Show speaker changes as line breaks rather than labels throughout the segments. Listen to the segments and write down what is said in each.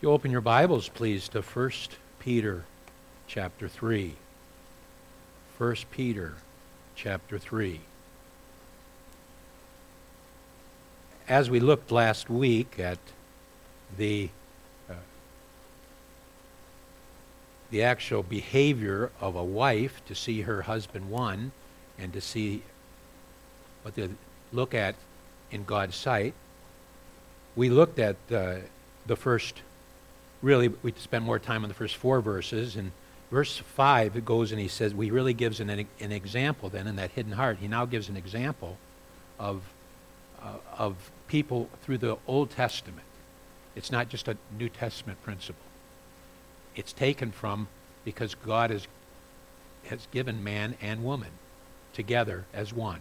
You open your Bibles, please, to 1 Peter chapter 3. 1 Peter chapter 3. As we looked last week at the actual behavior of a wife to see her husband won and to see what they look at in God's sight, we looked at the first, really we spent more time on the first 4 verses. In verse 5 it goes and he says, he really gives an example then in that hidden heart. He now gives an example of people through the Old Testament. It's not just a New Testament principle. It's taken from, because God has given man and woman together as one.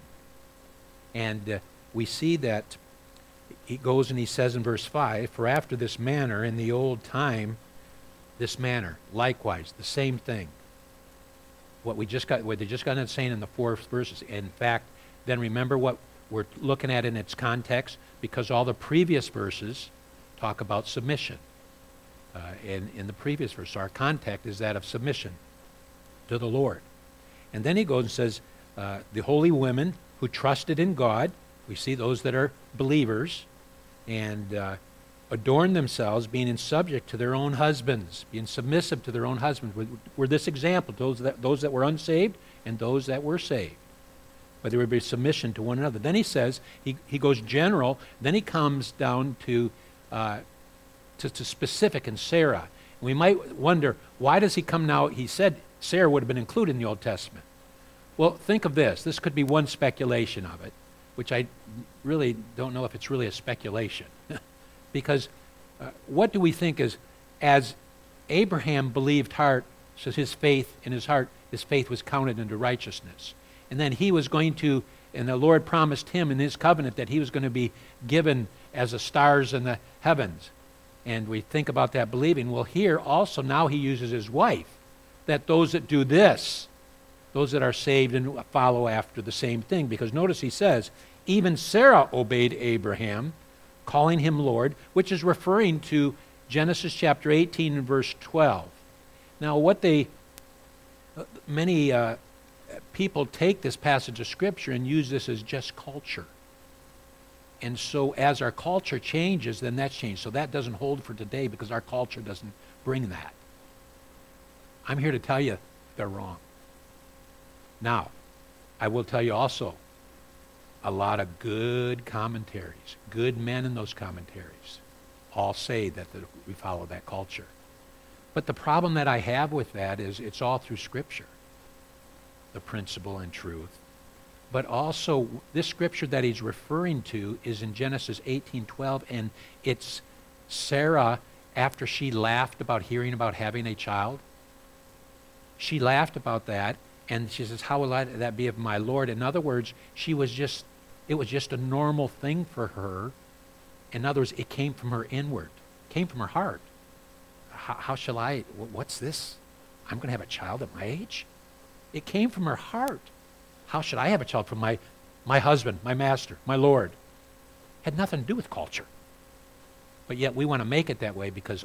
And we see that he goes and he says in verse 5, "For after this manner in the old time, this manner, likewise, the same thing." What they just got saying in the 4 verses. In fact, then remember what we're looking at in its context, because all the previous verses talk about submission. In the previous verse, our context is that of submission to the Lord. And then he goes and says, the holy women who trusted in God, we see those that are believers, and adorn themselves, being in subject to their own husbands, being submissive to their own husbands, were this example, those that were unsaved and those that were saved. But there would be submission to one another. Then he says, he goes general, then he comes down to specific in Sarah. We might wonder, why does he come now? He said Sarah would have been included in the Old Testament. Well, think of this. This could be one speculation of it, which I really don't know if it's really a speculation. Because what do we think is, as Abraham believed heart, says his faith in his heart, his faith was counted into righteousness. And then he was going to, and the Lord promised him in his covenant that he was going to be given as the stars in the heavens. And we think about that believing. Well, here also now he uses his wife, that those that do this, those that are saved and follow after the same thing. Because notice he says, even Sarah obeyed Abraham, calling him Lord, which is referring to Genesis chapter 18 and verse 12. Now many people take this passage of Scripture and use this as just culture. And so as our culture changes, then that's changed. So that doesn't hold for today because our culture doesn't bring that. I'm here to tell you they're wrong. Now, I will tell you also, a lot of good commentaries, good men in those commentaries, all say that we follow that culture. But the problem that I have with that is it's all through Scripture, the principle and truth. But also, this scripture that he's referring to is in Genesis 18:12, and it's Sarah after she laughed about hearing about having a child. She laughed about that, and she says, "How will that be of my Lord?" In other words, it was just a normal thing for her. In other words, it came from her inward, came from her heart. How shall I, what's this? I'm going to have a child at my age? It came from her heart. How should I have a child from my husband, my master, my Lord? Had nothing to do with culture. But yet we want to make it that way because,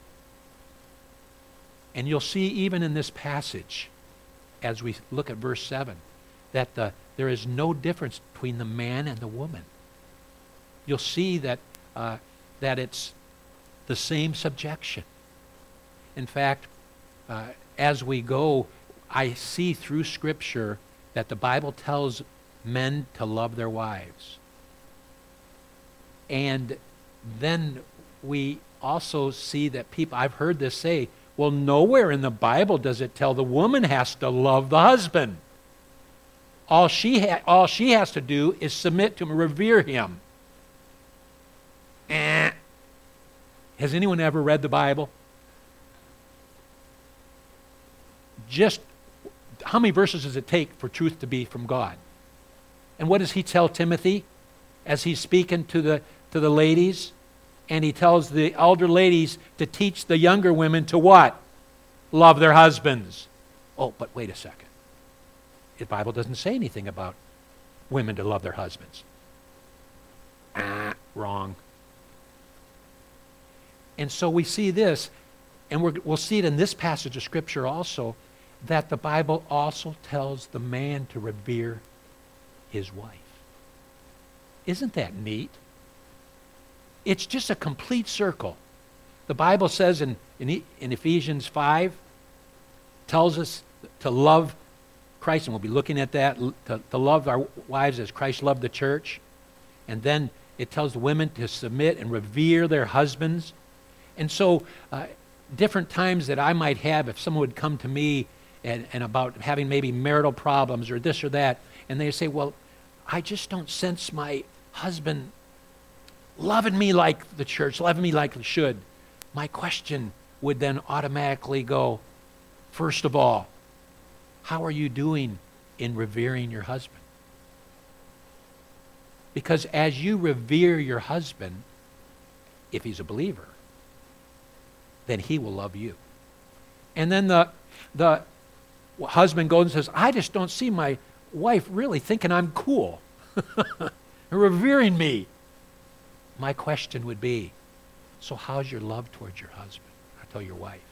And you'll see even in this passage, as we look at verse 7, that there is no difference between the man and the woman. You'll see that it's the same subjection. In fact, as we go, I see through Scripture that the Bible tells men to love their wives. And then we also see that people, I've heard this say, well, nowhere in the Bible does it tell the woman has to love the husband. All she has to do is submit to him, revere him. Has anyone ever read the Bible? Just how many verses does it take for truth to be from God? And what does he tell Timothy as he's speaking to the ladies? And he tells the elder ladies to teach the younger women to what? Love their husbands. Oh, but wait a second. The Bible doesn't say anything about women to love their husbands. Wrong. And so we see this, and we'll see it in this passage of Scripture also, that the Bible also tells the man to revere his wife. Isn't that neat? It's just a complete circle. The Bible says in Ephesians 5, tells us to love Christ, and we'll be looking at that, to love our wives as Christ loved the church. And then it tells the women to submit and revere their husbands. And so different times that I might have, if someone would come to me and about having maybe marital problems or this or that, and they say, well, I just don't sense my husband loving me like the church, loving me like he should. My question would then automatically go, first of all, how are you doing in revering your husband? Because as you revere your husband, if he's a believer, then he will love you. And then the husband goes and says, I just don't see my wife really thinking I'm cool, revering me. My question would be, so how's your love towards your husband? I tell your wife.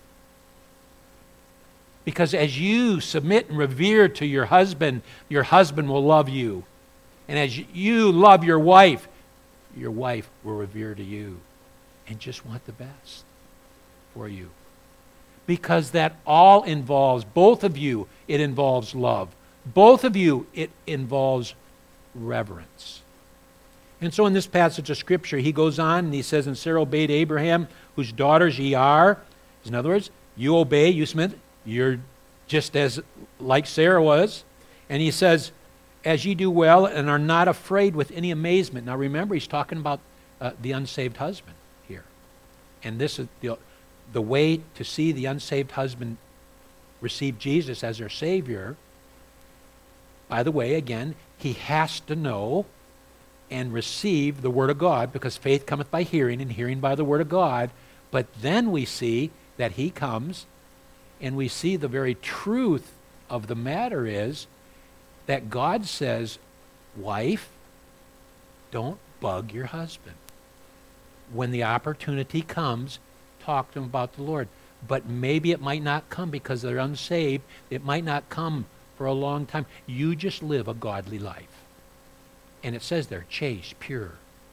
Because as you submit and revere to your husband will love you. And as you love your wife will revere to you and just want the best for you. Because that all involves, both of you, it involves love. Both of you, it involves reverence. And so in this passage of Scripture, he goes on and he says, and Sarah obeyed Abraham, whose daughters ye are. In other words, you obey, you submit, you're just as like Sarah was. And he says, as ye do well and are not afraid with any amazement. Now remember, he's talking about the unsaved husband here. And this is the way to see the unsaved husband receive Jesus as their Savior. By the way, again, he has to know and receive the Word of God, because faith cometh by hearing, and hearing by the Word of God. But then we see that he comes, and we see the very truth of the matter is that God says, wife, don't bug your husband. When the opportunity comes, talk to him about the Lord. But maybe it might not come because they're unsaved. It might not come for a long time. You just live a godly life. And it says there, chaste, pure.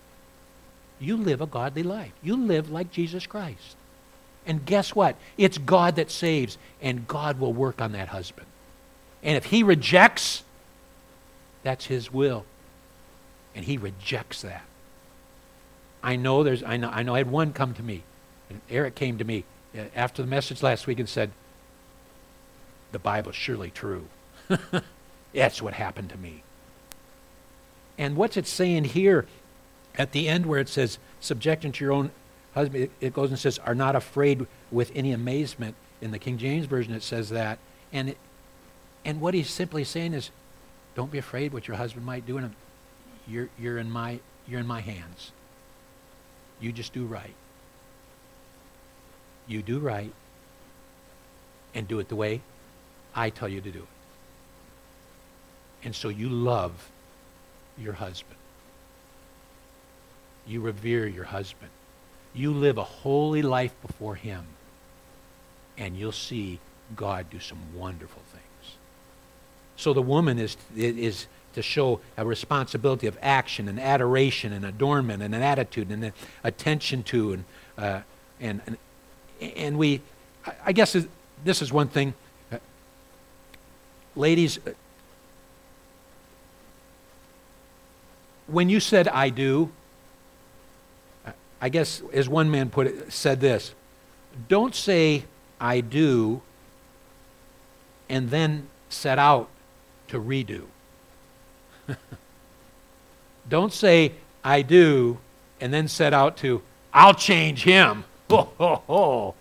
You live a godly life. You live like Jesus Christ. And guess what? It's God that saves, and God will work on that husband. And if he rejects, that's his will. And he rejects that. I know I had one come to me, and Eric came to me after the message last week and said, the Bible's surely true. That's what happened to me. And what's it saying here at the end where it says, subjecting to your own husband, it goes and says, are not afraid with any amazement. In the King James Version it says that. And what he's simply saying is, don't be afraid what your husband might do. And you're in my hands. You just do right. You do right. And do it the way I tell you to do it. And so you love your husband. You revere your husband. You live a holy life before him. And you'll see God do some wonderful things. So the woman is to show a responsibility of action and adoration and adornment and an attitude and an attention to and we, I guess this is one thing. Ladies, when you said I do, I guess as one man said this, don't say I do and then set out to redo. Don't say I do and then set out to, I'll change him. No.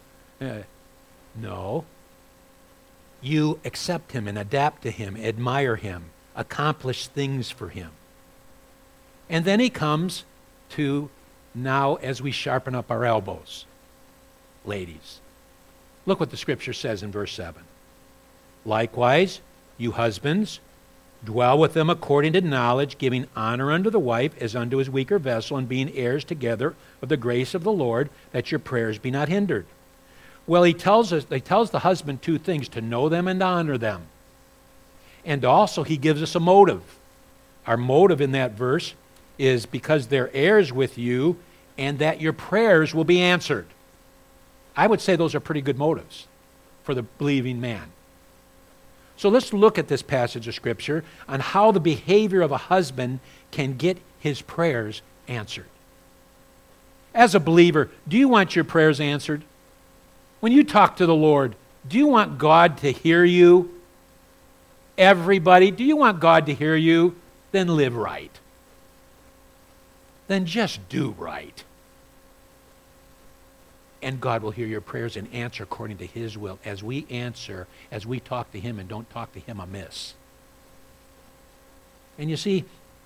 You accept him and adapt to him, admire him, accomplish things for him. And then he comes to now as we sharpen up our elbows. Ladies, look what the Scripture says in verse 7. Likewise, you husbands, Dwell with them according to knowledge, giving honor unto the wife as unto his weaker vessel, and being heirs together of the grace of the Lord, that your prayers be not hindered. Well, he tells the husband two things: to know them and to honor them. And also he gives us a motive. Our motive in that verse is because they're heirs with you and that your prayers will be answered. I would say those are pretty good motives for the believing man. So let's look at this passage of Scripture on how the behavior of a husband can get his prayers answered. As a believer, do you want your prayers answered? When you talk to the Lord, do you want God to hear you? Everybody, do you want God to hear you? Then live right. Then just do right. And God will hear your prayers and answer according to His will as we answer, as we talk to Him and don't talk to Him amiss. And you see,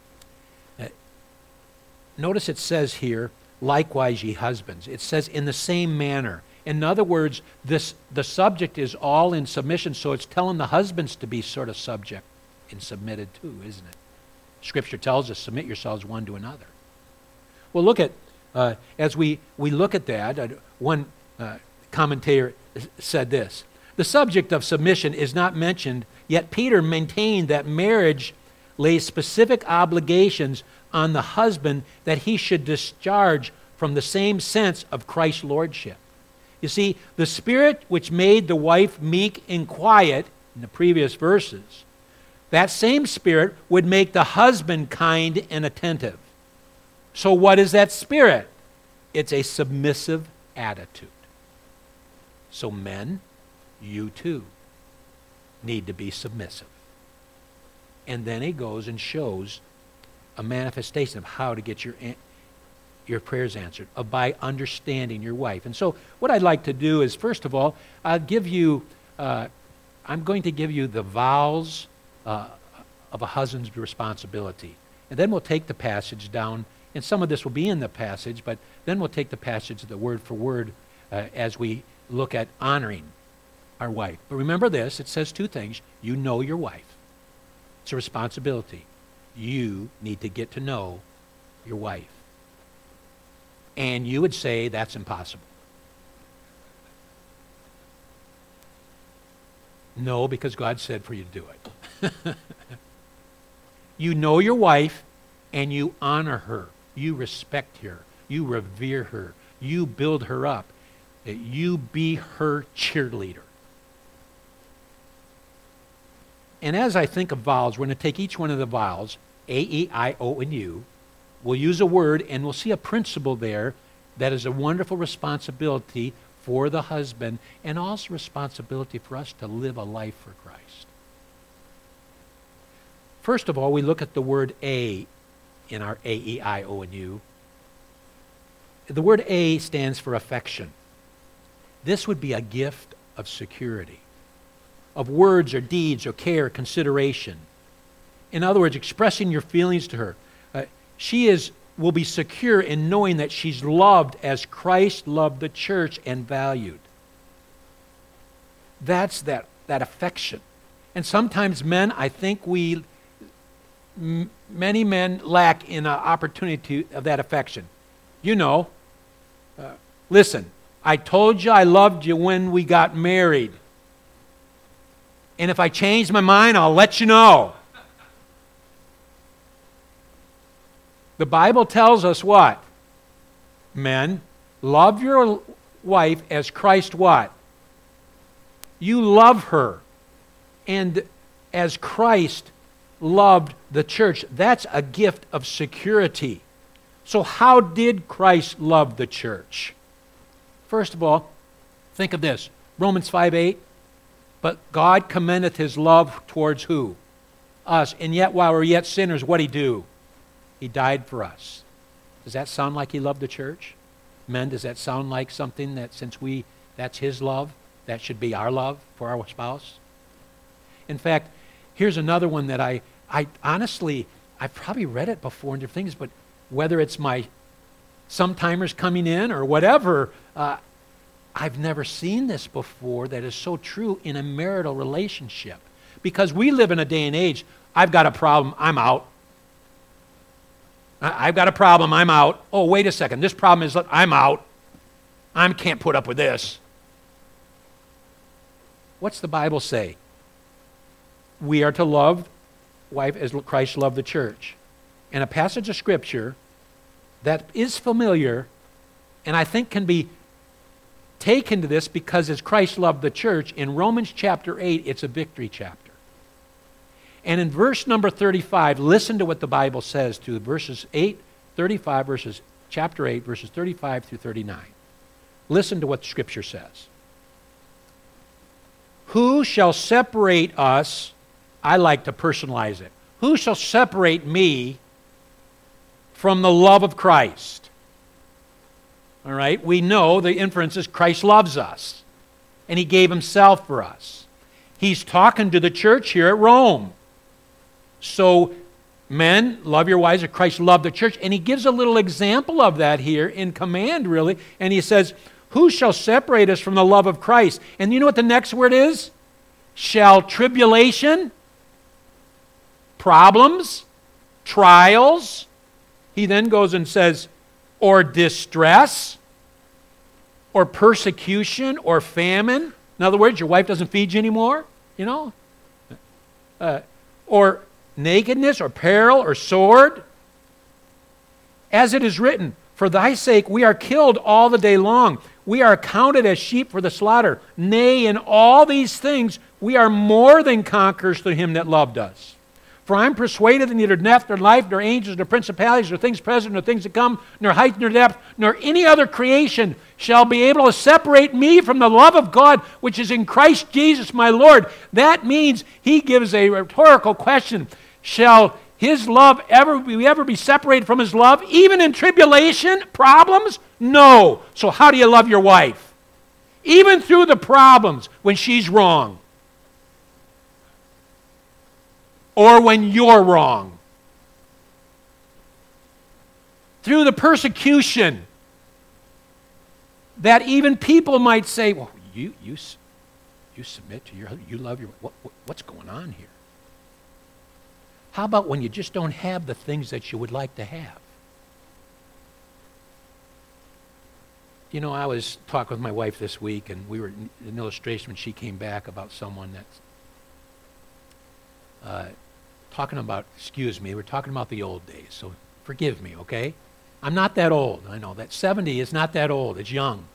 notice it says here, likewise ye husbands. It says in the same manner. In other words, the subject is all in submission, so it's telling the husbands to be sort of subject and submitted too, isn't it? Scripture tells us, submit yourselves one to another. Well, look at, as we look at that, one commentator said this: the subject of submission is not mentioned, yet Peter maintained that marriage lays specific obligations on the husband that he should discharge from the same sense of Christ's lordship. You see, the spirit which made the wife meek and quiet in the previous verses, that same spirit would make the husband kind and attentive. So what is that spirit? It's a submissive attitude. So men, you too need to be submissive. And then he goes and shows a manifestation of how to get your prayers answered, by understanding your wife. And so what I'd like to do is, first of all, I'm going to give you the vows of a husband's responsibility. And then we'll take the passage down, and some of this will be in the passage, but then we'll take the passage the word for word as we look at honoring our wife. But remember this, it says two things. You know your wife. It's a responsibility. You need to get to know your wife. And you would say that's impossible. No, because God said for you to do it. You know your wife and you honor her. You respect her. You revere her. You build her up. You be her cheerleader. And as I think of vowels, we're going to take each one of the vowels, A, E, I, O, and U. We'll use a word, and we'll see a principle there that is a wonderful responsibility for the husband, and also responsibility for us to live a life for Christ. First of all, we look at the word A in our A, E, I, O, and U. The word A stands for affection. This would be a gift of security, of words or deeds or care, consideration. In other words, expressing your feelings to her. She will be secure in knowing that she's loved as Christ loved the church and valued. That's that affection. And sometimes men, I think many men lack in an opportunity of that affection. You know, listen, I told you I loved you when we got married. And if I change my mind, I'll let you know. The Bible tells us what? Men, love your wife as Christ what? You love her. And as Christ loved the church, that's a gift of security. So how did Christ love the church? First of all, think of this. Romans 5:8. But God commendeth His love towards who? Us. And yet while we're yet sinners, what'd He do? He died for us. Does that sound like He loved the church? Men, does that sound like something that that's His love, that should be our love for our spouse? In fact, here's another one that I honestly, I've probably read it before in different things, but whether it's my sometimers coming in or whatever, I've never seen this before that is so true in a marital relationship. Because we live in a day and age, I've got a problem, I'm out. I've got a problem, I'm out. Oh, wait a second, this problem is, I'm out. I can't put up with this. What's the Bible say? We are to love wife as Christ loved the church. And a passage of Scripture that is familiar, and I think can be taken to this because as Christ loved the church, in Romans chapter 8, it's a victory chapter. And in verse number 35, listen to what the Bible says to verses 8, 35, chapter 8, verses 35 through 39. Listen to what Scripture says. Who shall separate us? I like to personalize it. Who shall separate me from the love of Christ? All right, we know the inference is Christ loves us, and He gave Himself for us. He's talking to the church here at Rome. So, men, love your wives as Christ loved the church, and He gives a little example of that here in command, really, and He says, who shall separate us from the love of Christ? And you know what the next word is? Shall tribulation, problems, trials. He then goes and says, or distress, or persecution, or famine. In other words, your wife doesn't feed you anymore, you know? Or nakedness, or peril, or sword. As it is written, for thy sake we are killed all the day long. We are accounted as sheep for the slaughter. Nay, in all these things we are more than conquerors through Him that loved us. For I am persuaded that neither death, nor life, nor angels, nor principalities, nor things present, nor things to come, nor height, nor depth, nor any other creation shall be able to separate me from the love of God, which is in Christ Jesus my Lord. That means He gives a rhetorical question. Shall His love ever be separated from His love, even in tribulation, problems? No. So how do you love your wife? Even through the problems when she's wrong. Or when you're wrong. Through the persecution that even people might say, well, you submit to your husband, you love your what's going on here? How about when you just don't have the things that you would like to have? You know, I was talking with my wife this week, and we were in an illustration when she came back about someone that's talking about, we're talking about the old days, so forgive me, okay? I'm not that old. I know that 70 is not that old. It's young.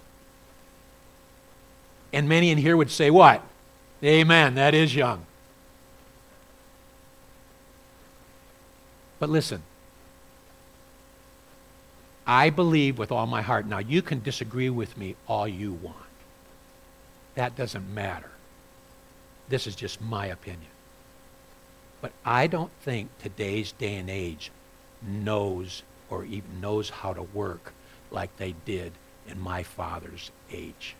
And many in here would say what? Amen, that is young. But listen, I believe with all my heart. Now, you can disagree with me all you want. That doesn't matter. This is just my opinion. But I don't think today's day and age knows or even knows how to work like they did in my father's age.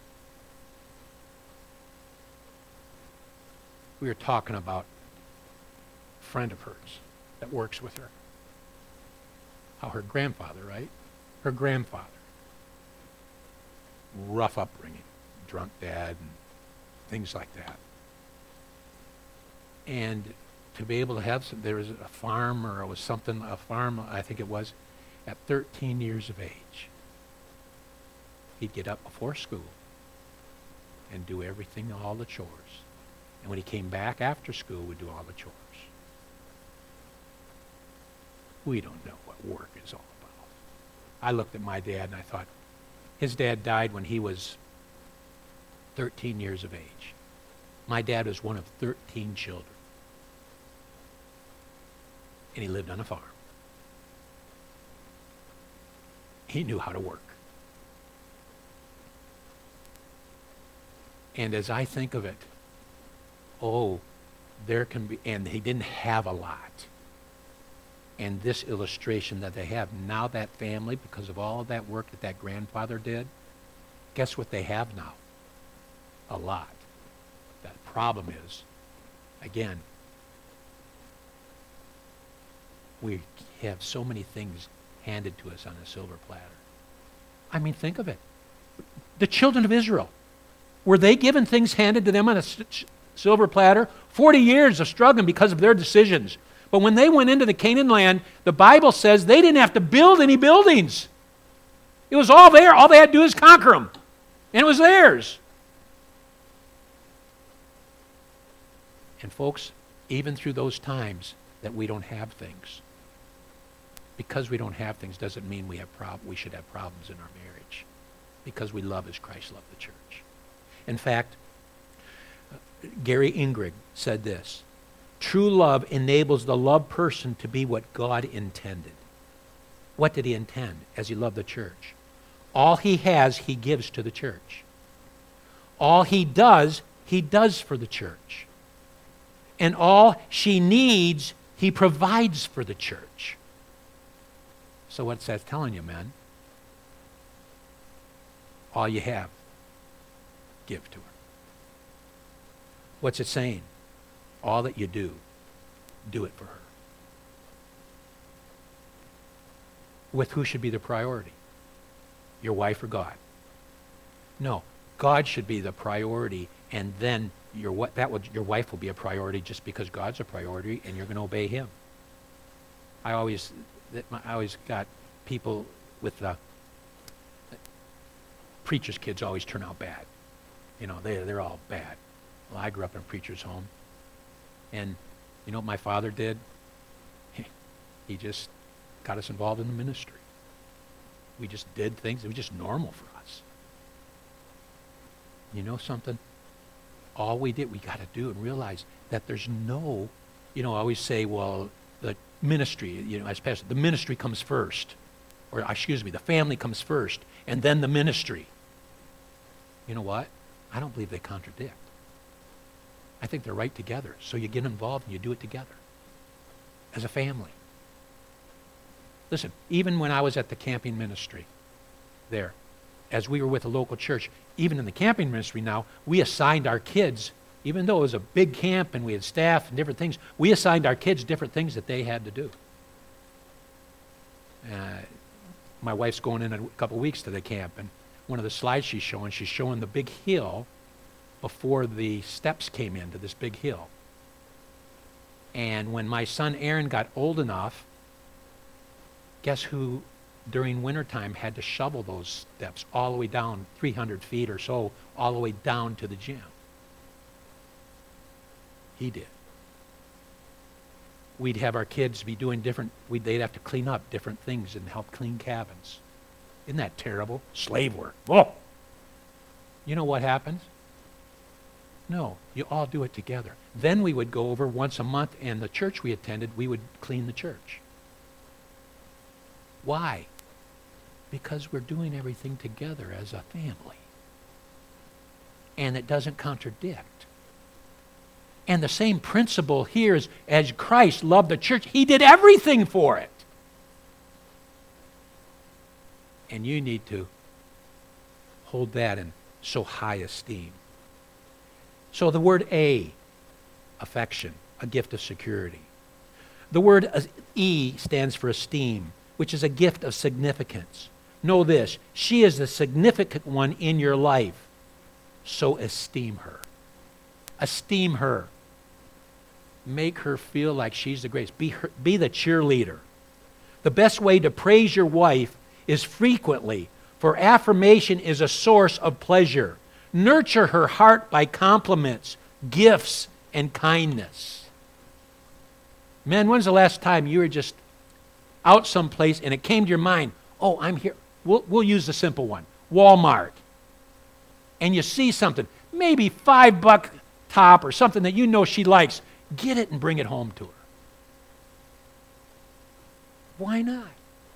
We were talking about a friend of hers that works with her. How her grandfather, right? Her grandfather. Rough upbringing, drunk dad, and things like that. And to be able to have there was a farm, or it was something, a farm, I think it was, at 13 years of age. He'd get up before school and do everything, all the chores. And when he came back after school, would do all the chores. We don't know what work is all about. I looked at my dad and I thought, his dad died when he was 13 years of age. My dad was one of 13 children. And he lived on a farm. He knew how to work. And as I think of it, there can be, and he didn't have a lot. And this illustration that they have, now that family, because of all of that work that that grandfather did, guess what they have now? A lot. That problem is, again, we have so many things handed to us on a silver platter. I mean, think of it. The children of Israel, were they given things handed to them on a silver platter? 40 years of struggling because of their decisions. But when they went into the Canaan land, the Bible says they didn't have to build any buildings. It was all there. All they had to do is conquer them. And it was theirs. And folks, even through those times that we don't have things, because we don't have things doesn't mean we should have problems in our marriage. Because we love as Christ loved the church. In fact, Gary Ingrig said this: true love enables the loved person to be what God intended. What did he intend as he loved the church? All he has, he gives to the church. All he does for the church. And all she needs, he provides for the church. So what's that telling you, men? All you have, give to her. What's it saying? All that you do it for her. With who should be the priority? Your wife or God? No, God should be the priority, and then your wife will be a priority just because God's a priority, and you're going to obey Him. I always got people with preachers' kids always turn out bad. You know, they're all bad. Well, I grew up in a preacher's home, and you know what my father did? He just got us involved in the ministry. We just did things. It was just normal for us. You know something? All we did, we got to do and realize that there's no, I always say, well, the ministry, as pastor, the ministry comes first. Or, the family comes first, and then the ministry. You know what? I don't believe they contradict. I think they're right together. So you get involved and you do it together as a family. Listen, even when I was at the camping ministry there, as we were with a local church, even in the camping ministry now, we assigned our kids, even though it was a big camp and we had staff and different things, we assigned our kids different things that they had to do. My wife's going in a couple weeks to the camp, and one of the slides she's showing the big hill before the steps came into this big hill. And when my son Aaron got old enough, guess who during wintertime had to shovel those steps all the way down 300 feet or so, all the way down to the gym? He did. We'd have our kids be doing they'd have to clean up different things and help clean cabins. Isn't that terrible? Slave work. Whoa! You know what happens? No, you all do it together. Then we would go over once a month, and the church we attended, we would clean the church. Why? Because we're doing everything together as a family. And it doesn't contradict. And the same principle here is, as Christ loved the church, He did everything for it. And you need to hold that in so high esteem. So the word affection, a gift of security. The word E stands for esteem, which is a gift of significance. Know this, she is the significant one in your life, so esteem her. Esteem her. Make her feel like she's the greatest. Be the cheerleader. The best way to praise your wife is frequently, for affirmation is a source of pleasure. Nurture her heart by compliments, gifts, and kindness. Men, when's the last time you were just out someplace and it came to your mind, oh, I'm here. We'll use the simple one, Walmart. And you see something, maybe $5 top or something that you know she likes. Get it and bring it home to her. Why not?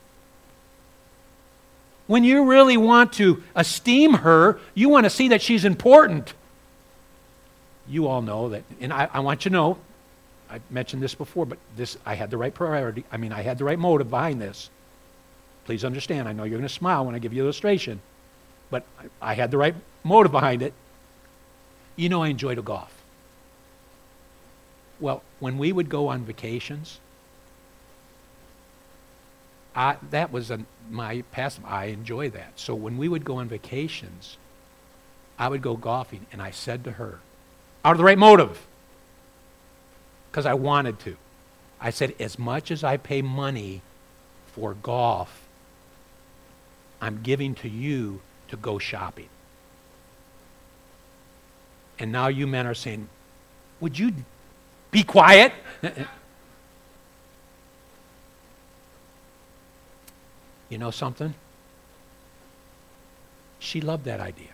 When you really want to esteem her, you want to see that she's important. You all know that, and I want you to know, I mentioned this before, but I had the right priority. I had the right motive behind this. Please understand, I know you're going to smile when I give you the illustration, but I had the right motive behind it. You know I enjoy to golf. Well, when we would go on vacations, that was my pastime. I enjoy that. So when we would go on vacations, I would go golfing, and I said to her, out of the right motive, because I wanted to. I said, as much as I pay money for golf, I'm giving to you to go shopping. And now you men are saying, would you be quiet? You know something? She loved that idea.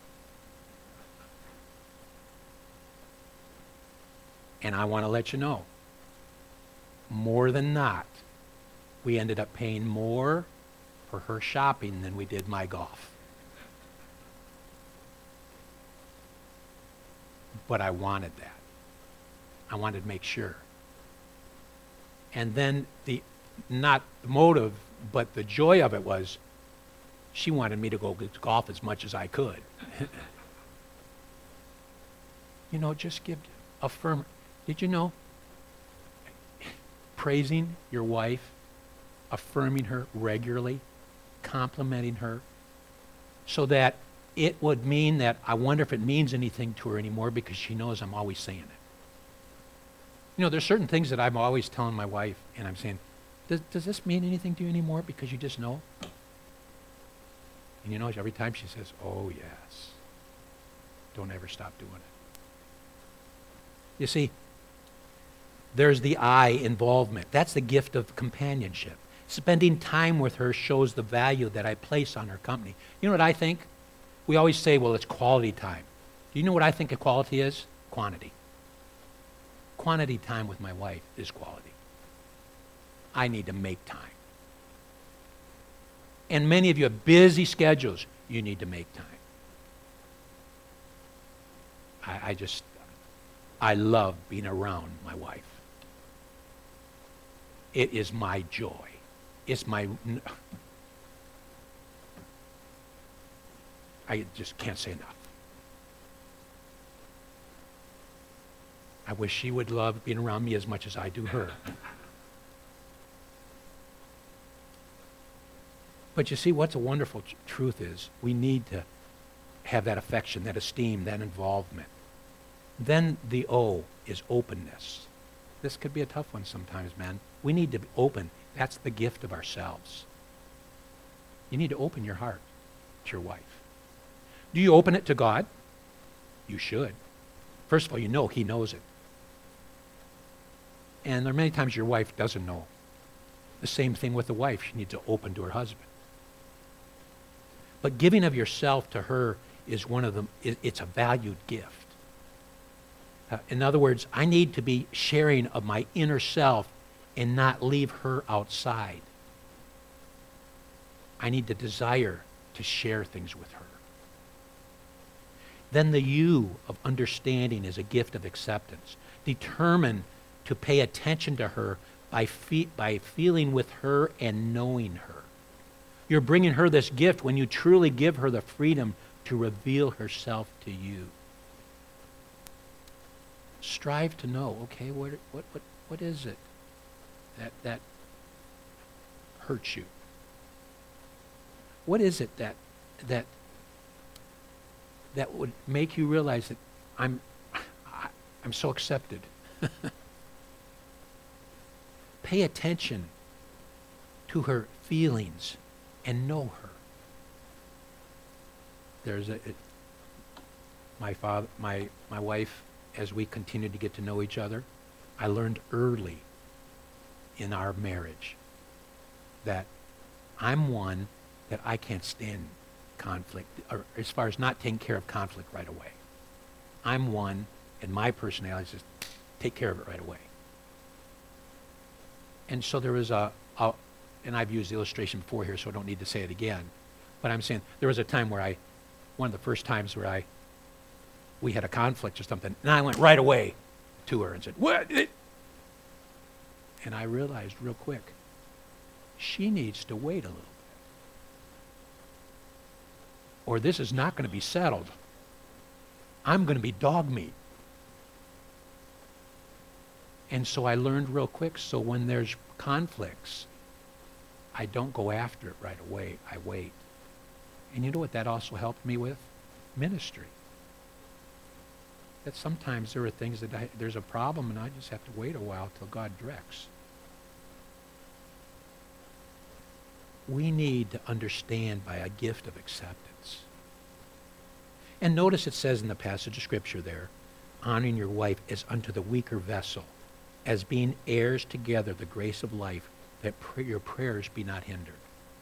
And I want to let you know, more than not, we ended up paying more for her shopping than we did my golf. But I wanted that. I wanted to make sure. And then not the motive, but the joy of it was, she wanted me to go golf as much as I could. You know, just affirm. Did you know? Praising your wife, affirming her regularly, complimenting her, so that it would mean that I wonder if it means anything to her anymore because she knows I'm always saying it. You know, there's certain things that I'm always telling my wife, and I'm saying, does this mean anything to you anymore because you just know? And you know, every time she says, oh yes, don't ever stop doing it. You see, there's the I involvement. That's the gift of companionship. Spending time with her shows the value that I place on her company. You know what I think? We always say, well, it's quality time. Do you know what I think equality is? Quantity. Quantity time with my wife is quality. I need to make time. And many of you have busy schedules. You need to make time. I love being around my wife. It is my joy. It's I just can't say enough. I wish she would love being around me as much as I do her. But you see, what's a wonderful truth is, we need to have that affection, that esteem, that involvement. Then the O is openness. This could be a tough one sometimes, man. We need to be open. That's the gift of ourselves. You need to open your heart to your wife. Do you open it to God? You should. First of all, you know He knows it. And there are many times your wife doesn't know. The same thing with the wife. She needs to open to her husband. But giving of yourself to her is it's a valued gift. In other words, I need to be sharing of my inner self and not leave her outside. I need to desire to share things with her. Then the U of understanding is a gift of acceptance. Determine to pay attention to her by feeling with her and knowing her. You're bringing her this gift when you truly give her the freedom to reveal herself to you. Strive to know, okay, what is it that hurts you? What is it that would make you realize that I'm so accepted? Pay attention to her feelings and know her. There's my wife, as we continued to get to know each other, I learned early in our marriage that I'm one that I can't stand conflict, or as far as not taking care of conflict right away. I'm one, and my personality is just take care of it right away. And so there was and I've used the illustration before here, so I don't need to say it again, but I'm saying there was a time where one of the first times where we had a conflict or something, and I went right away to her and said, "What?" And I realized real quick, she needs to wait a little bit, or this is not going to be settled. I'm going to be dog meat. And so I learned real quick, so when there's conflicts, I don't go after it right away. I wait. And you know what that also helped me with? Ministry. That sometimes there are things that there's a problem and I just have to wait a while till God directs. we need to understand by a gift of acceptance. And notice it says in the passage of Scripture there, honoring your wife as unto the weaker vessel, as being heirs together the grace of life, that your prayers be not hindered.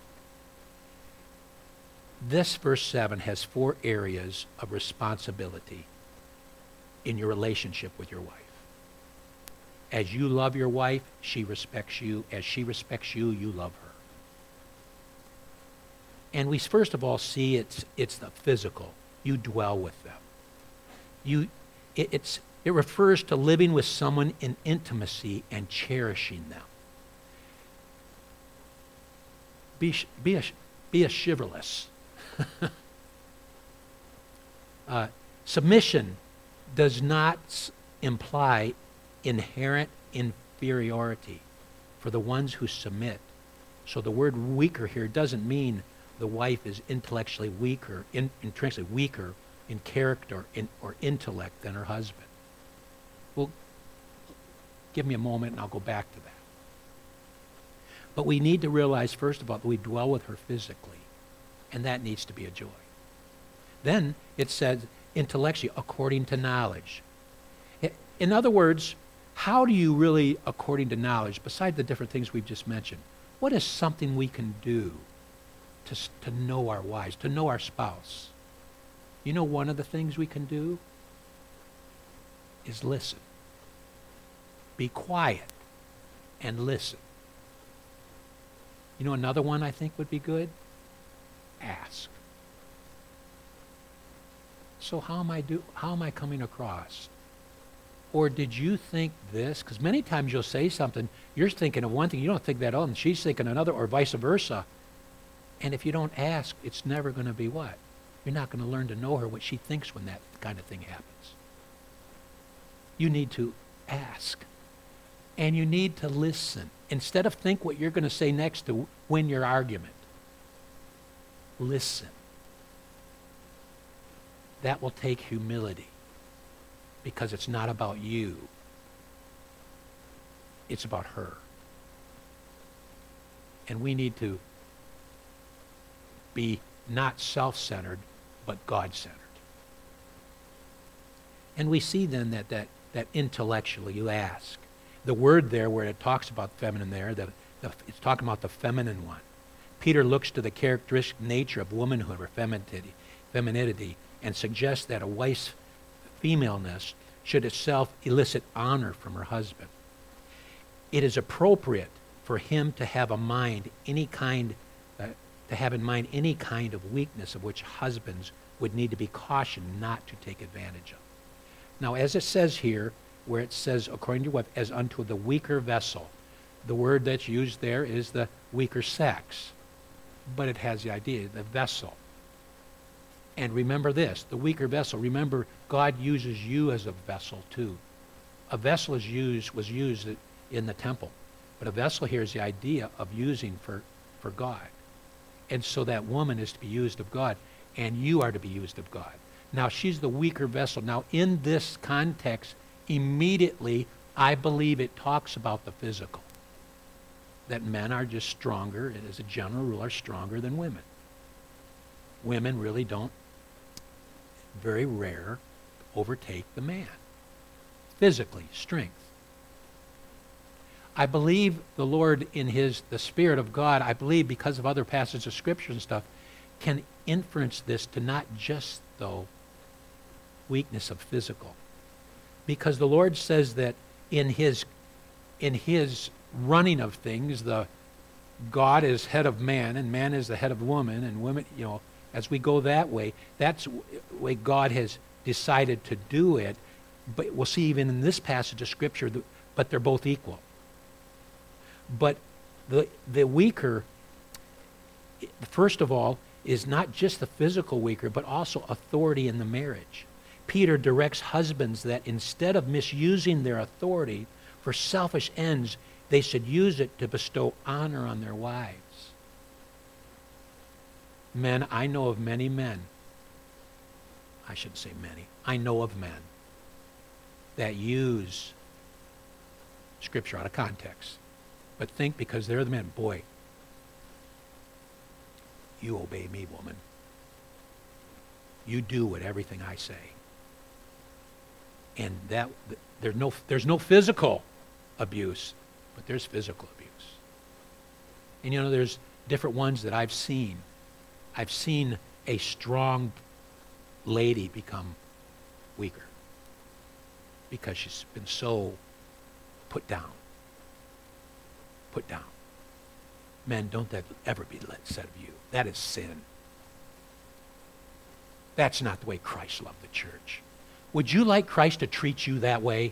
This verse 7 has 4 areas of responsibility in your relationship with your wife. As you love your wife, she respects you. As she respects you, you love her. And we first of all see it's the physical. You dwell with them. It refers to living with someone in intimacy and cherishing them. Be a chivalrous. Submission does not imply inherent inferiority for the ones who submit. So the word weaker here doesn't mean the wife is intellectually weaker, intrinsically weaker in character or intellect than her husband. Well, give me a moment and I'll go back to that. But we need to realize, first of all, that we dwell with her physically, and that needs to be a joy. Then it says intellectually, according to knowledge. In other words, how do you really, according to knowledge, besides the different things we've just mentioned, what is something we can do to know our wives, to know our spouse? You know, one of the things we can do is listen. Be quiet and listen. You know, another one I think would be good? Ask. So how am I coming across? Or did you think this? Because many times you'll say something, you're thinking of one thing, you don't think that, and she's thinking another, or vice versa. And if you don't ask, it's never going to be what? You're not going to learn to know her, what she thinks when that kind of thing happens. You need to ask. And you need to listen. Instead of think what you're going to say next to win your argument. Listen. That will take humility. Because it's not about you. It's about her. And we need to be not self-centered, but God-centered. And we see then that intellectually you ask. The word there where it talks about feminine there, it's talking about the feminine one. Peter looks to the characteristic nature of womanhood or femininity and suggests that a wife's femaleness should itself elicit honor from her husband. It is appropriate for him to have in mind any kind of weakness of which husbands would need to be cautioned not to take advantage of. Now, as it says here, where it says, according to your wife, as unto the weaker vessel, the word that's used there is the weaker sex, but it has the idea, the vessel. And remember this, the weaker vessel. Remember, God uses you as a vessel too. A vessel was used in the temple, but a vessel here is the idea of using for God. And so that woman is to be used of God, and you are to be used of God. Now, she's the weaker vessel. Now, in this context, immediately, I believe it talks about the physical. That men are just stronger, as a general rule, are stronger than women. Women really don't, very rare, overtake the man. Physically, strength. I believe the Lord in the Spirit of God, I believe because of other passages of Scripture and stuff, can inference this to not just, though, weakness of physical. Because the Lord says that in his running of things, God is head of man, and man is the head of woman, and women, as we go that way, that's the way God has decided to do it. But we'll see even in this passage of Scripture, but they're both equal. But the weaker, first of all, is not just the physical weaker, but also authority in the marriage. Peter directs husbands that instead of misusing their authority for selfish ends, they should use it to bestow honor on their wives. Men, I know of many men, I shouldn't say many, I know of men that use Scripture out of context, but think because they're the men, boy, You obey me, woman. You do what everything I say. And there's no physical abuse, but there's physical abuse. And there's different ones that I've seen. I've seen a strong lady become weaker because she's been so put down. Put down. Men, don't that ever be said of you. That is sin. That's not the way Christ loved the church. Would you like Christ to treat you that way?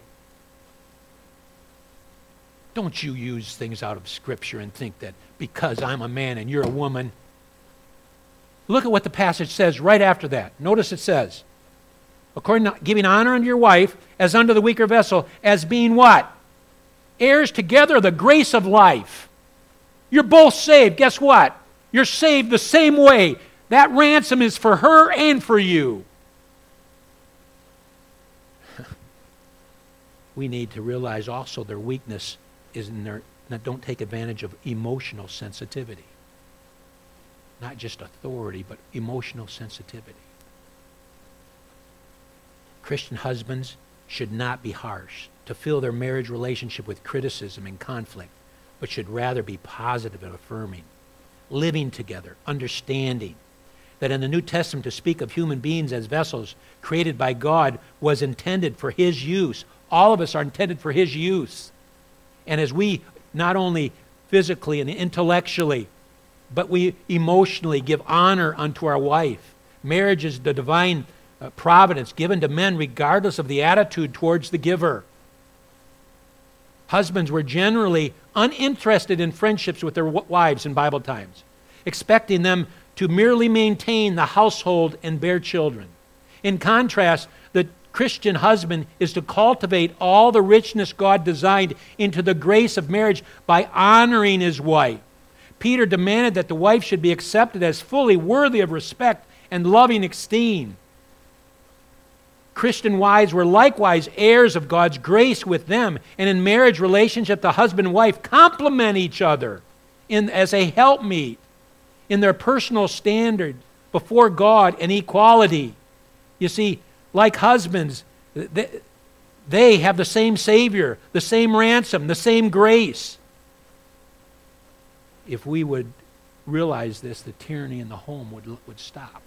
Don't you use things out of Scripture and think that because I'm a man and you're a woman. Look at what the passage says right after that. Notice it says, according to giving honor unto your wife as unto the weaker vessel, as being what? Heirs together of the grace of life. You're both saved. Guess what? You're saved the same way. That ransom is for her and for you. We need to realize also their weakness is in their, don't take advantage of emotional sensitivity. Not just authority, but emotional sensitivity. Christian husbands should not be harsh to fill their marriage relationship with criticism and conflict, but should rather be positive and affirming, living together, understanding that in the New Testament to speak of human beings as vessels created by God was intended for His use. All of us are intended for His use. And as we not only physically and intellectually, but we emotionally give honor unto our wife. Marriage is the divine providence given to men regardless of the attitude towards the giver. Husbands were generally uninterested in friendships with their wives in Bible times, expecting them to merely maintain the household and bear children. In contrast, the Christian husband is to cultivate all the richness God designed into the grace of marriage by honoring his wife. Peter demanded that the wife should be accepted as fully worthy of respect and loving esteem. Christian wives were likewise heirs of God's grace with them, and in marriage relationship, the husband and wife complement each other as a helpmeet in their personal standard before God and equality. You see, like husbands, they have the same Savior, the same ransom, the same grace. If we would realize this, the tyranny in the home would stop.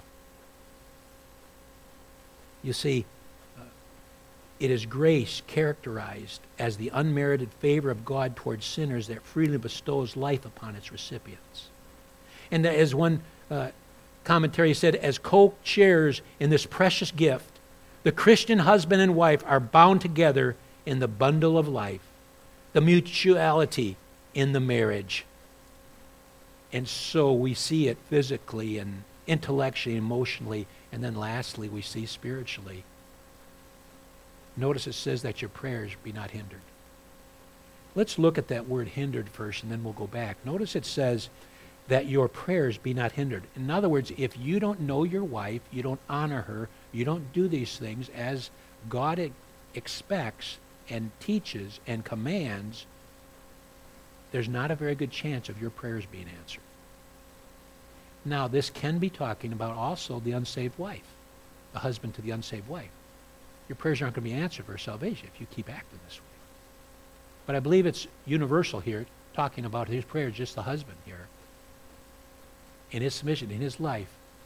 You see, it is grace characterized as the unmerited favor of God towards sinners that freely bestows life upon its recipients. And as one commentary said, as co-sharers in this precious gift, the Christian husband and wife are bound together in the bundle of life, the mutuality in the marriage. And so we see it physically and intellectually, emotionally, and then lastly we see spiritually. Notice it says that your prayers be not hindered. Let's look at that word hindered first, and then we'll go back. Notice it says that your prayers be not hindered. In other words, if you don't know your wife, you don't honor her, you don't do these things as God expects and teaches and commands, there's not a very good chance of your prayers being answered. Now, this can be talking about also the unsaved wife, the husband to the unsaved wife. Your prayers aren't going to be answered for salvation if you keep acting this way. But I believe it's universal here, talking about his prayers, just the husband here. In his submission, in his life,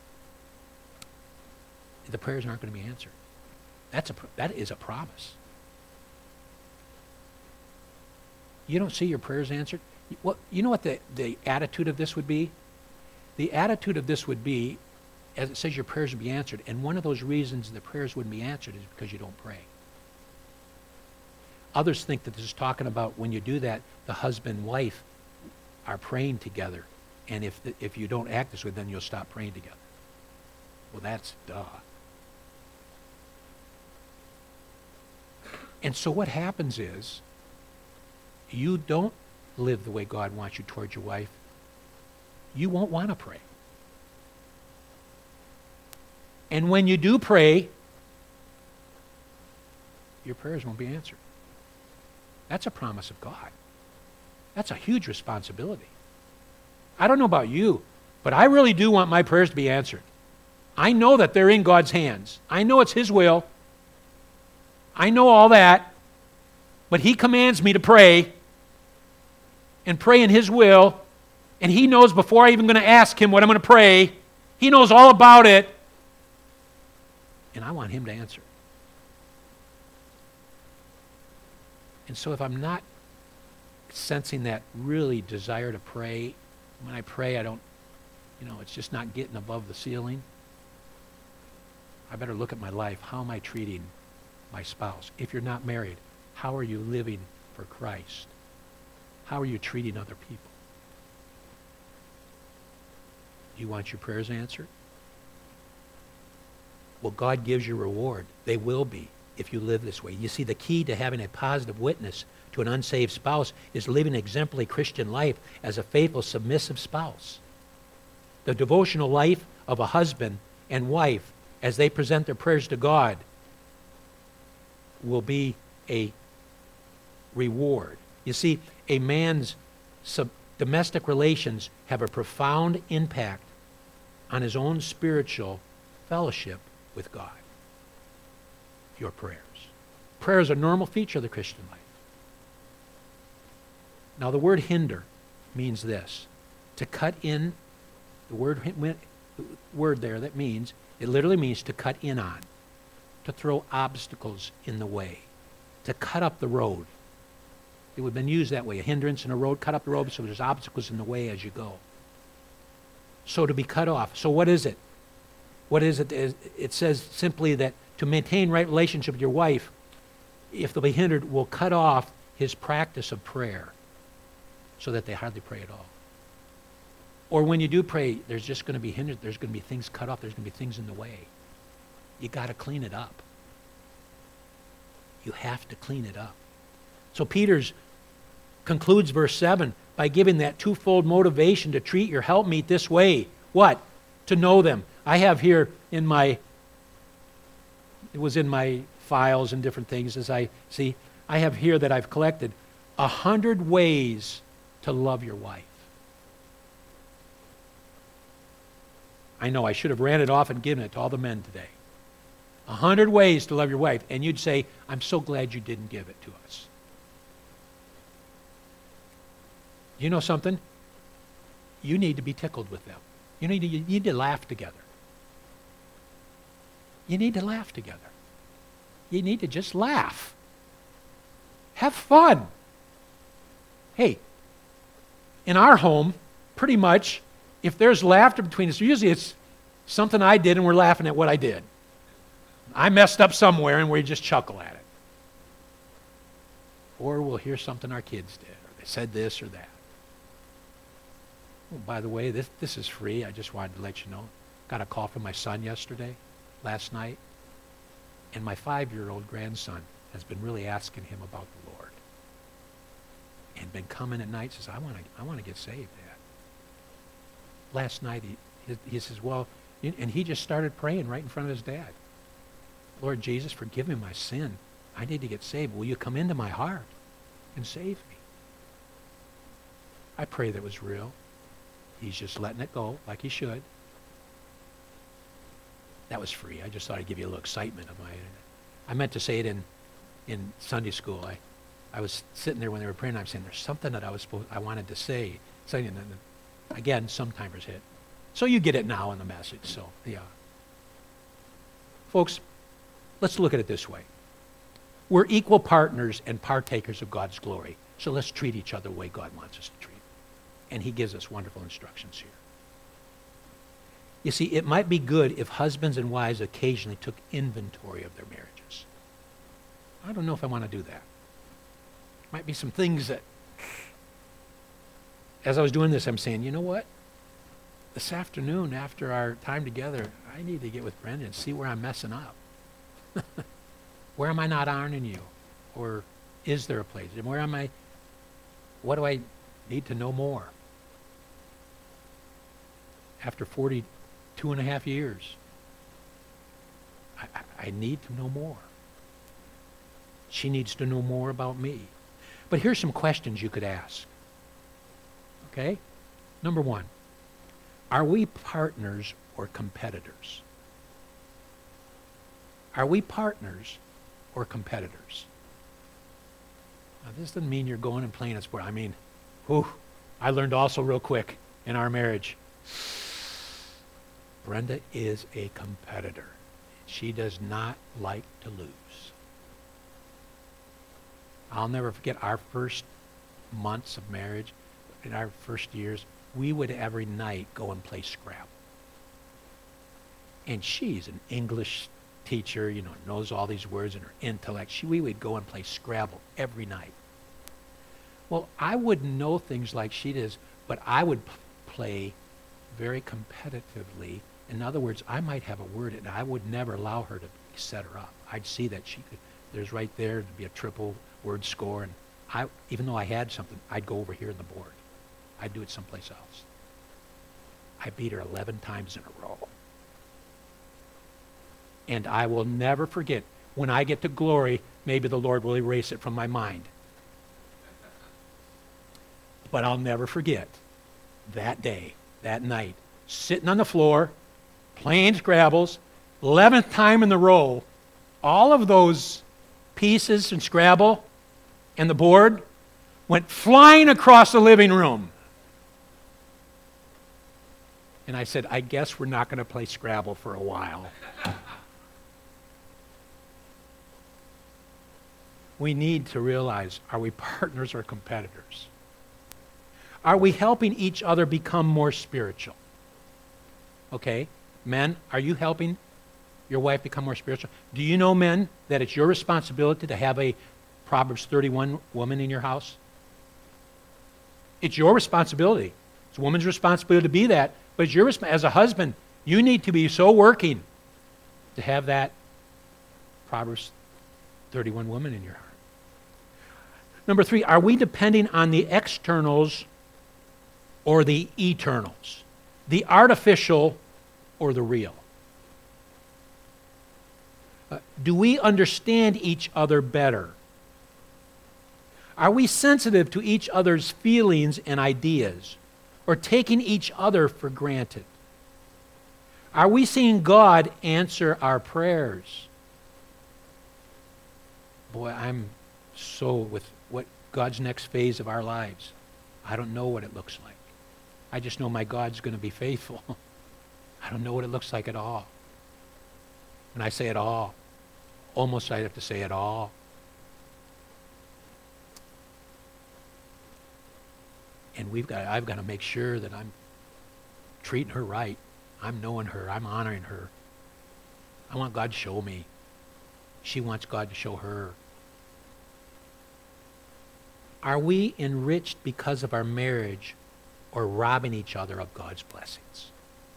the prayers aren't going to be answered. That is a promise. You don't see your prayers answered? Well, you know what the attitude of this would be? The attitude of this would be, as it says, your prayers would be answered. And one of those reasons the prayers wouldn't be answered is because you don't pray. Others think that this is talking about when you do that, the husband and wife are praying together. And if you don't act this way, then you'll stop praying together. Well, that's duh. And so what happens is, you don't live the way God wants you towards your wife, you won't want to pray. And when you do pray, your prayers won't be answered. That's a promise of God. That's a huge responsibility. I don't know about you, But I really do want my prayers to be answered. I know that they're in God's hands. I know it's His will. I know all that. But He commands me to pray and pray in His will. And He knows before I'm even going to ask Him what I'm going to pray. He knows all about it. And I want Him to answer. And so if I'm not sensing that really desire to pray, when I pray I don't, it's just not getting above the ceiling, I better look at my life. How am I treating my spouse? If you're not married, how are you living for Christ? How are you treating other people? Do you want your prayers answered? Well, God gives you reward. They will be if you live this way. You see, the key to having a positive witness to an unsaved spouse is living an exemplary Christian life as a faithful, submissive spouse. The devotional life of a husband and wife as they present their prayers to God will be a reward. You see, a man's domestic relations have a profound impact on his own spiritual fellowship with God. Your prayers. Prayer is a normal feature of the Christian life. Now the word hinder means this. To cut in, the word there that means, it literally means to cut in on. To throw obstacles in the way. To cut up the road. It would have been used that way. A hindrance in a road, cut up the road so there's obstacles in the way as you go. So to be cut off. So what is it? What is it? It says simply that to maintain right relationship with your wife, if they'll be hindered, will cut off his practice of prayer so that they hardly pray at all. Or when you do pray, there's just going to be hindered. There's going to be things cut off. There's going to be things in the way. You got to clean it up. You have to clean it up. So Peter concludes verse 7 by giving that twofold motivation to treat your helpmeet this way. What? To know them. I have here in my files and different things as I see, I have here that I've collected 100 ways to love your wife. I know I should have ran it off and given it to all the men today. 100 ways to love your wife. And you'd say, I'm so glad you didn't give it to us. You know something? You need to be tickled with them. You need to laugh together. You need to laugh together. You need to just laugh. Have fun. Hey, in our home, pretty much, if there's laughter between us, usually it's something I did and we're laughing at what I did. I messed up somewhere and we just chuckle at it. Or we'll hear something our kids did, or they said this or that. Oh, by the way, this is free. I just wanted to let you know. Got a call from my son last night, and my 5-year-old grandson has been really asking him about the Lord. And been coming at night, says, I want to get saved, Dad. Last night he says, well, and he just started praying right in front of his dad. Lord Jesus, forgive me my sin. I need to get saved. Will you come into my heart and save me? I pray that was real. He's just letting it go like he should. That was free. I just thought I'd give you a little excitement of I meant to say it in Sunday school. I was sitting there when they were praying. I'm saying there's something that I wanted to say. So, again, some timers hit. So you get it now in the message. So yeah, folks, let's look at it this way. We're equal partners and partakers of God's glory. So let's treat each other the way God wants us to treat. And he gives us wonderful instructions here. You see, it might be good if husbands and wives occasionally took inventory of their marriages. I don't know if I want to do that. Might be some things that, as I was doing this, I'm saying, you know what? This afternoon, after our time together, I need to get with Brenda and see where I'm messing up. Where am I not honoring you? Or is there a place? And what do I need to know more? After 42 and a half years, I need to know more. She needs to know more about me. But here's some questions you could ask. Okay? Number one, Are we partners or competitors? Are we partners or competitors? Now, this doesn't mean you're going and playing a sport. I mean, I learned also real quick in our marriage. Brenda is a competitor. She does not like to lose. I'll never forget our first months of marriage, in our first years, we would every night go and play Scrabble. And she's an English teacher, knows all these words in her intellect. We would go and play Scrabble every night. Well, I wouldn't know things like she does, but I would play very competitively. In other words, I might have a word, and I would never allow her to set her up. I'd see that she could, there's right there to be a triple word score, and even though I had something, I'd go over here on the board. I'd do it someplace else. I beat her 11 times in a row. And I will never forget, when I get to glory, maybe the Lord will erase it from my mind. But I'll never forget that day, that night, sitting on the floor, playing Scrabbles, 11th time in the row, all of those pieces in Scrabble and the board went flying across the living room. And I said, I guess we're not going to play Scrabble for a while. We need to realize, are we partners or competitors? Are we helping each other become more spiritual? Okay, men, are you helping your wife become more spiritual? Do you know, men, that it's your responsibility to have a Proverbs 31 woman in your house? It's your responsibility. It's a woman's responsibility to be that, but it's your as a husband, you need to be so working to have that Proverbs 31 woman in your heart. Number 3, are we depending on the externals or the eternals? The artificial or the real? Do we understand each other better? Are we sensitive to each other's feelings and ideas, or taking each other for granted? Are we seeing God answer our prayers? Boy, I'm so with what God's next phase of our lives. I don't know what it looks like. I just know my God's going to be faithful. I don't know what it looks like at all. When I say it all, almost I'd have to say it all. And I've got to make sure that I'm treating her right. I'm knowing her. I'm honoring her. I want God to show me. She wants God to show her. Are we enriched because of our marriage or robbing each other of God's blessings?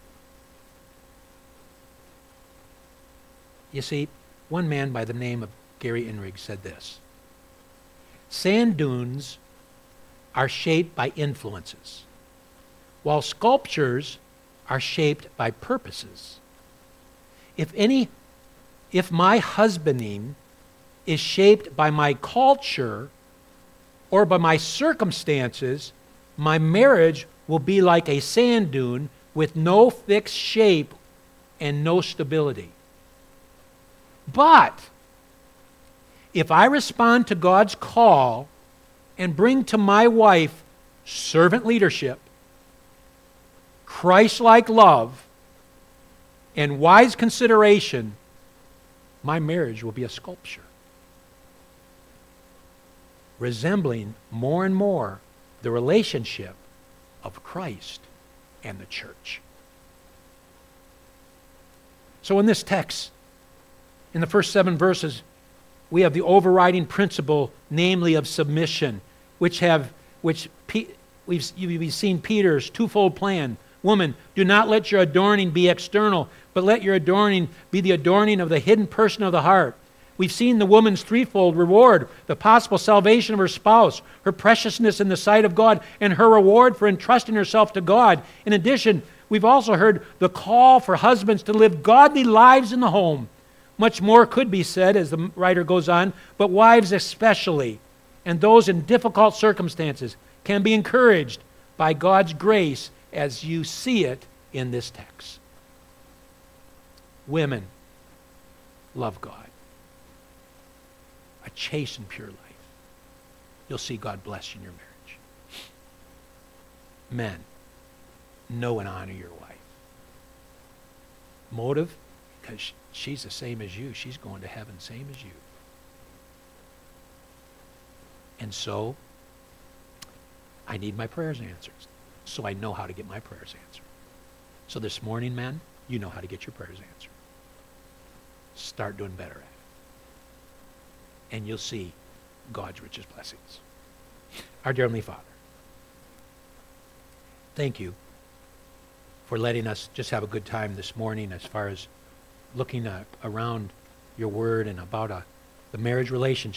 You see, one man by the name of Gary Inrig said this: sand dunes are shaped by influences, while sculptures are shaped by purposes. If my husbanding is shaped by my culture or by my circumstances, my marriage will be like a sand dune with no fixed shape and no stability. But if I respond to God's call and bring to my wife servant leadership, Christ-like love, and wise consideration, my marriage will be a sculpture, resembling more and more the relationship of Christ and the church. So in this text, in the first 7 verses, we have the overriding principle, namely of submission, which we've seen Peter's twofold plan. Woman, do not let your adorning be external, but let your adorning be the adorning of the hidden person of the heart. We've seen the woman's threefold reward: the possible salvation of her spouse, her preciousness in the sight of God, and her reward for entrusting herself to God. In addition, we've also heard the call for husbands to live godly lives in the home. Much more could be said, as the writer goes on, but wives especially, and those in difficult circumstances, can be encouraged by God's grace as you see it in this text. Women, love God. A chaste and pure life. You'll see God bless you in your marriage. Men, know and honor your wife. Motive? Because she's the same as you. She's going to heaven, same as you. And so, I need my prayers answered. So I know how to get my prayers answered. So this morning, men, you know how to get your prayers answered. Start doing better at it. And you'll see God's richest blessings. Our dear Heavenly Father, thank you for letting us just have a good time this morning as far as looking around your word and about the marriage relationship.